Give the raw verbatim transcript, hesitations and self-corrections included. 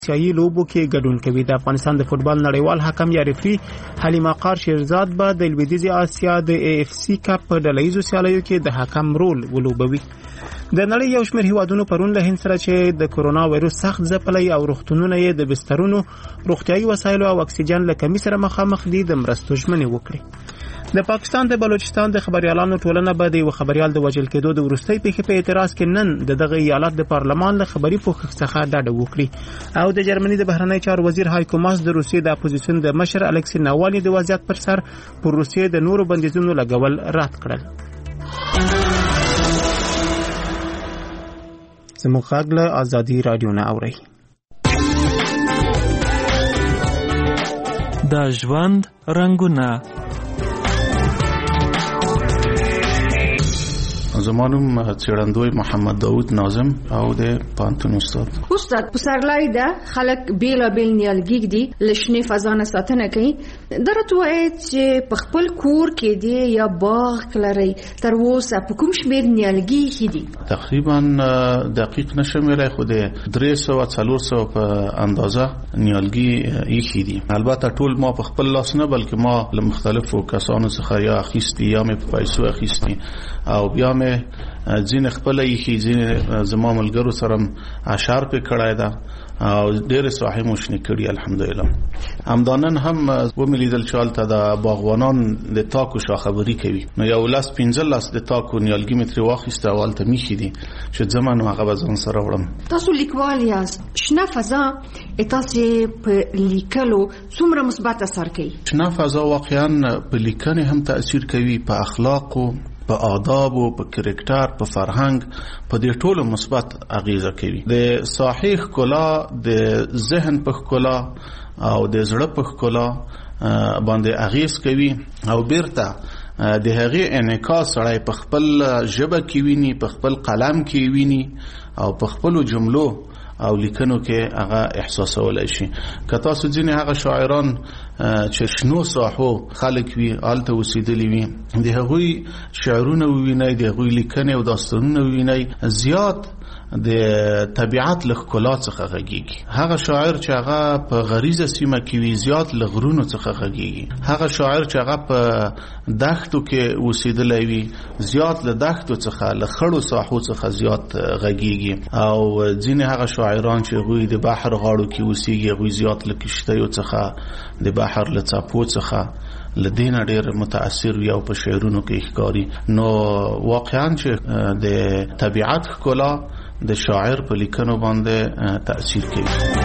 سیاسي لوبو کې ګډون کوي. د افغانستان د فوتبال نړیوال حکم یا ریفری حلیمه قار شیرزاد به د لویدیځ اسیا د ای اف سی کپ په ډلهییزو سیالیو کې د حکم رول ولوبوي. د نړۍ یو شمېر هیوادونو پرون له هند سره چې د کورونا وایروس سخت ځپلی او روغتونونه یې د بسترونو، روغتیايي وسایلو او اکسیجن له کمی سره مخامخ دي د مرستو ژمنې وکړي. د پاکستان د بلوچستان د خبريالانو ټولنه به د یو خبريال د وژل کېدو د وروستۍ پیښې په اعتراض کې نن د دغه ایالت د پارلمان له خبري پوښښ څخه ډډه وکړي او د جرمني د بهرنی چارو وزیر هایکو ماس د روسیې د اپوزیسیون د مشر الکسی ناوالني د وضعیت پر سر پر روسیې د نورو بندیزونو لګول رد کړل. زموږ غږ له ازادي رادیو نه اورئ. د ژوند رنګونه. زمانم څېړندوی محمد داود ناظم او د پانتون استاد. استاد پسرلای ده خلک بیل بیل نیالګي دي لشنې فضا نه ساتنه کوي. درته وایي چې په خپل کور کې دی یا باغ لري تر اوسه په کوم شمېر نیالګي خېدي؟ تقریبا دقیق نشم ویلای خو د درې سوه څلور سوه په اندازه نیالګي یې خېدي. البته ټول ما په خپل لاس نه بلکې ما له مختلفو کسانو څخه یا اخیستي یا مې په پیسو اخیستي او بیا مې ځینې خپله ایښي، ځینې زما ملګرو سره اشعار پې کړی ده او ډېرې ساحې مو شنې کړي الحمدلله. همدا نن هم ومې لیدل چې هلته د باغوانان د تاکو شاخبري کوي، نو یو لس پنځلس د تاکو نیالګي مې ترې واخیسته او هلته میښي دي چې ځمه نو هغه به ځان سره وړم. تاسو لیکوال یاست، شنه فضا تاسې په لیکلو څومره مثبت اثر کوي؟ شنه فضا واقعا په لیکنې هم تأثیر کوي، په اخلاقو، په آداب او په کرکټر، په فرهنګ، په دې ټولو مثبت اغیزه کوي. د صحیح ښکلا، د ذهن په ښکلا او د زړه په ښکلا باندې اغیز کوي او بیرته د هغې انعکاس سړی په خپل ژبه کې ویني، په خپل قلم کې ویني او په خپلو جملو او لیکنو کې هغه احساسولای شي. که تاسو ځینې هغه شاعران چې شنو ساحو خلک وي هلته اوسېدلي وي د هغوی شعرونه ووینئ، د هغوی لیکنې او داستانونه ووینئ، زیات د طبیعت له ښکلا څخه غږیږي. هغه شاعر چې هغه په غریزه سیمه کې وي زیات له غرونو څخه غږیږي. هغه شاعر چې هغه په دښتو کې اوسېدلی وي زیات له دښتو څخه، له خړو ساحو څخه زیات غږیږي. او ځینې هغه شاعران چې هغوی د بحر غاړو کې اوسېږي هغوی زیات له کشتیو څخه، د بحر له څپو څخه لدین ډېر متاثر وي او په شعرونو کې ښکاري. نو واقعا چې د طبیعت ښکلا د شاعر په لیکنو باندې تأثیر کوي.